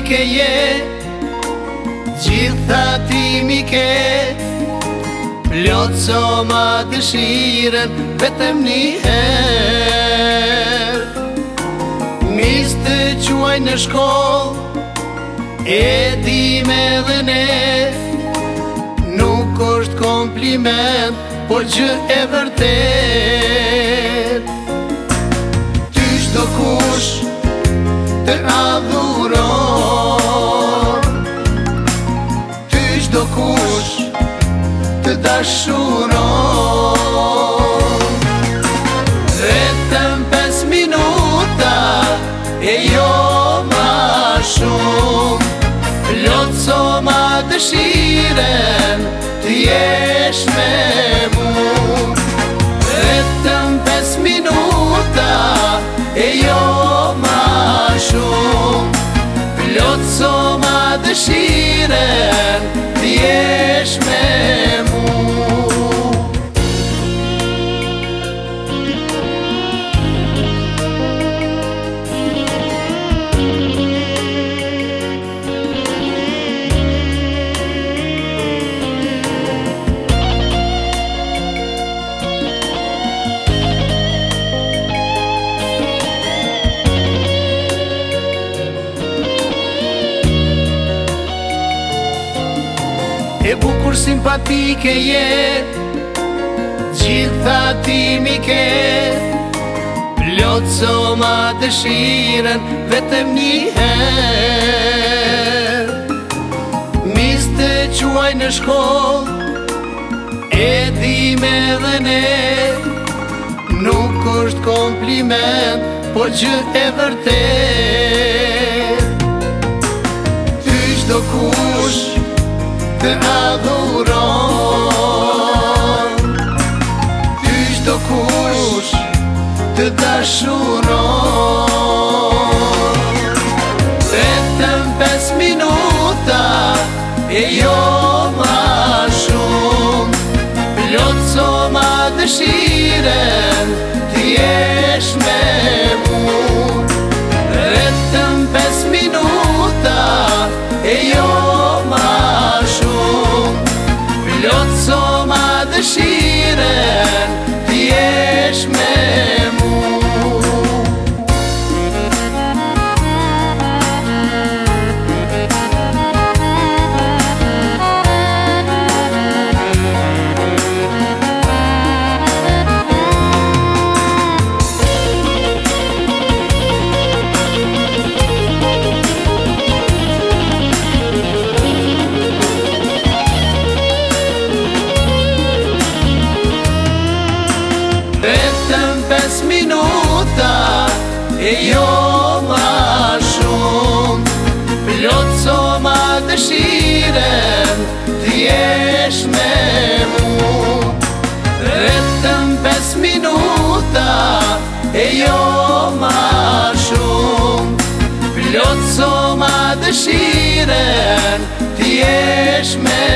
simpatike je, gjitha ti mi ke, plot so ma dëshiren vetëm njëherë. Mis të quaj në shkoll, e dim edhe ne, nuk është kompliment, por gjë e vërtet. Ty çdo kush të adhuron, ty çdo kush të dashuron. Vetëm 5 minuta e jo ma shumë, plot so ma dëshiren të jesh me mu. Vetëm 5 minuta e jo ma shumë, plot so ma dëshiren të jesh me mu. E bukur simpatike je, gjitha ti mi ke, plot so ma dëshiren vetëm njëherë. Mis të quaj në shkoll, e dim edhe ne, nuk është kompliment, por gjë e vërtet. Ty çdo kush të adhuron, ty çdo kush të dashuron. Vetëm 5 minuta e jo ma shumë, plot so ma dëshiren të jesh me mu. Vetëm 5 minuta e jo ma shumë, plot so ma dëshiren të jesh me mu. Vetëm 5 minuta e jo ma shumë, plot so ma dëshiren të jesh me mu. Vetëm 5 minuta e jo ma shumë, plot so ma dëshiren të jesh me mu.